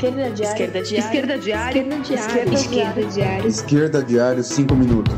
Esquerda Diário. Esquerda Diário. Esquerda Diário. Esquerda Diário. Esquerda Diário, 5 minutos.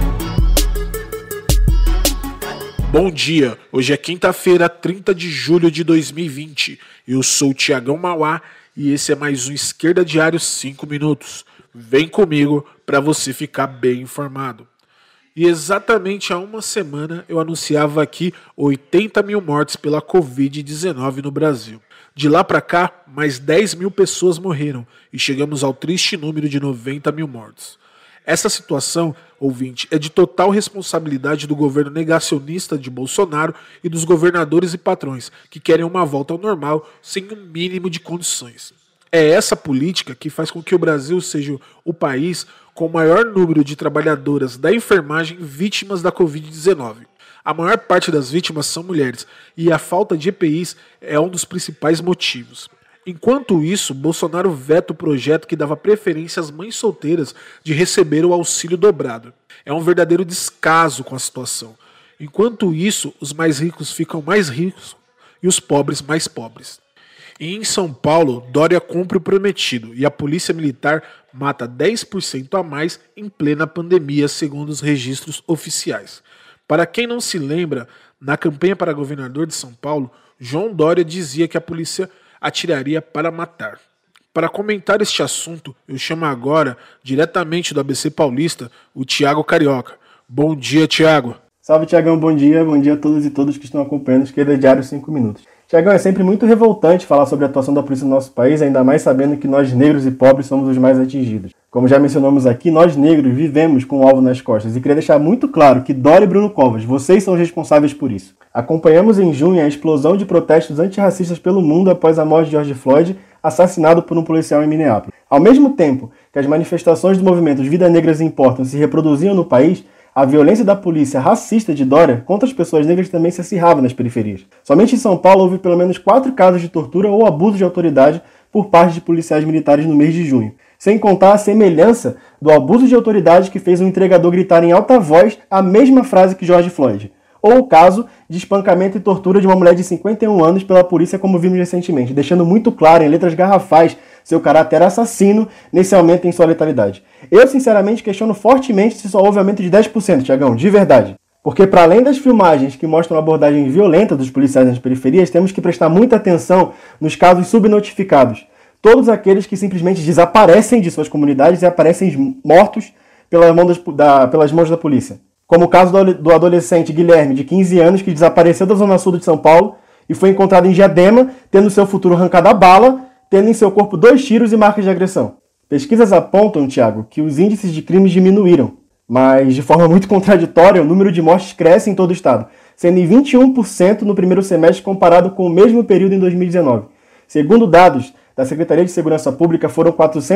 Bom dia, hoje é quinta-feira, 30 de julho de 2020. Eu sou o Tiagão Mauá e esse é mais um Esquerda Diário 5 minutos. Vem comigo para você ficar bem informado. E exatamente há uma semana eu anunciava aqui 80 mil mortes pela Covid-19 no Brasil. De lá para cá, mais 10 mil pessoas morreram e chegamos ao triste número de 90 mil mortos. Essa situação, ouvinte, é de total responsabilidade do governo negacionista de Bolsonaro e dos governadores e patrões que querem uma volta ao normal sem um mínimo de condições. É essa política que faz com que o Brasil seja o país com o maior número de trabalhadoras da enfermagem vítimas da Covid-19. A maior parte das vítimas são mulheres e a falta de EPIs é um dos principais motivos. Enquanto isso, Bolsonaro veta o projeto que dava preferência às mães solteiras de receber o auxílio dobrado. É um verdadeiro descaso com a situação. Enquanto isso, os mais ricos ficam mais ricos e os pobres mais pobres. E em São Paulo, Dória cumpre o prometido e a polícia militar mata 10% a mais em plena pandemia, segundo os registros oficiais. Para quem não se lembra, na campanha para governador de São Paulo, João Dória dizia que a polícia atiraria para matar. Para comentar este assunto, eu chamo agora, diretamente do ABC Paulista, o Thiago Carioca. Bom dia, Thiago. Salve, Tiagão, bom dia a todos e todas que estão acompanhando o Esquerda Diário 5 minutos. Tiagão, é sempre muito revoltante falar sobre a atuação da polícia no nosso país, ainda mais sabendo que nós negros e pobres somos os mais atingidos. Como já mencionamos aqui, nós negros vivemos com o alvo nas costas e queria deixar muito claro que Dória e Bruno Covas, vocês são os responsáveis por isso. Acompanhamos em junho a explosão de protestos antirracistas pelo mundo após a morte de George Floyd, assassinado por um policial em Minneapolis. Ao mesmo tempo que as manifestações do movimento Vidas Negras Importam se reproduziam no país, a violência da polícia racista de Dória contra as pessoas negras também se acirrava nas periferias. Somente em São Paulo houve pelo menos 4 casos de tortura ou abuso de autoridade por parte de policiais militares no mês de junho. Sem contar a semelhança do abuso de autoridade que fez um entregador gritar em alta voz a mesma frase que George Floyd. Ou o caso de espancamento e tortura de uma mulher de 51 anos pela polícia, como vimos recentemente, deixando muito claro em letras garrafais seu caráter assassino nesse aumento em sua letalidade. Eu, sinceramente, questiono fortemente se só houve aumento de 10%, Tiagão, de verdade. Porque, para além das filmagens que mostram a abordagem violenta dos policiais nas periferias, temos que prestar muita atenção nos casos subnotificados. Todos aqueles que simplesmente desaparecem de suas comunidades e aparecem mortos pelas mãos da polícia. Como o caso do adolescente Guilherme, de 15 anos, que desapareceu da zona sul de São Paulo e foi encontrado em Diadema, tendo seu futuro arrancado a bala, tendo em seu corpo 2 tiros e marcas de agressão. Pesquisas apontam, Thiago, que os índices de crimes diminuíram, mas de forma muito contraditória, o número de mortes cresce em todo o estado, sendo em 21% no primeiro semestre comparado com o mesmo período em 2019. Segundo dados da Secretaria de Segurança Pública, foram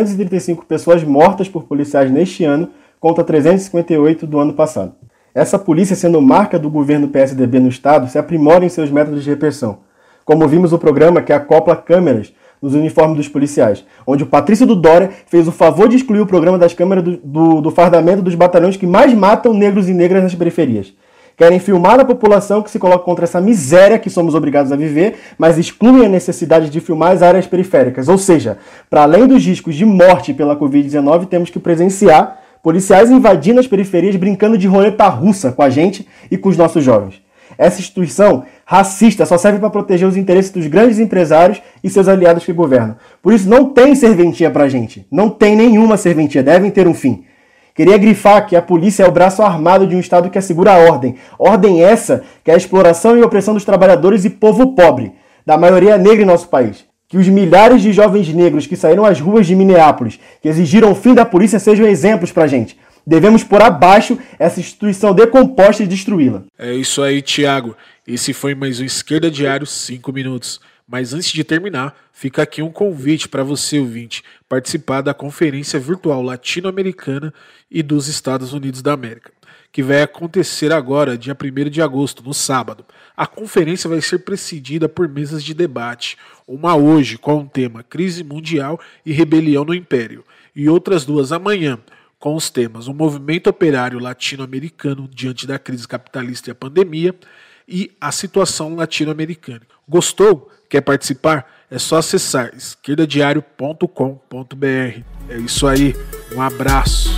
435 pessoas mortas por policiais neste ano, contra 358 do ano passado. Essa polícia, sendo marca do governo PSDB no estado, se aprimora em seus métodos de repressão. Como vimos o programa que acopla câmeras nos uniformes dos policiais, onde o Patrício do Dória fez o favor de excluir o programa das câmeras do fardamento dos batalhões que mais matam negros e negras nas periferias. Querem filmar a população que se coloca contra essa miséria que somos obrigados a viver, mas excluem a necessidade de filmar as áreas periféricas. Ou seja, para além dos riscos de morte pela Covid-19, temos que presenciar policiais invadindo as periferias, brincando de roleta russa com a gente e com os nossos jovens. Essa instituição racista só serve para proteger os interesses dos grandes empresários e seus aliados que governam. Por isso não tem serventia pra gente. Não tem nenhuma serventia. Devem ter um fim. Queria grifar que a polícia é o braço armado de um Estado que assegura a ordem. Ordem essa que é a exploração e opressão dos trabalhadores e povo pobre, da maioria negra em nosso país. Que os milhares de jovens negros que saíram às ruas de Minneapolis, que exigiram o fim da polícia, sejam exemplos pra gente. Devemos pôr abaixo essa instituição decomposta e destruí-la. É isso aí, Thiago. Esse foi mais um Esquerda Diário 5 minutos. Mas antes de terminar, fica aqui um convite para você, ouvinte, participar da Conferência Virtual Latino-Americana e dos Estados Unidos da América, que vai acontecer agora, dia 1º de agosto, no sábado. A conferência vai ser precedida por mesas de debate, uma hoje com o tema Crise Mundial e Rebelião no Império, e outras 2 amanhã, com os temas o movimento operário latino-americano diante da crise capitalista e a pandemia e a situação latino-americana. Gostou? Quer participar? é só acessar esquerdadiario.com.br. É isso aí, um abraço.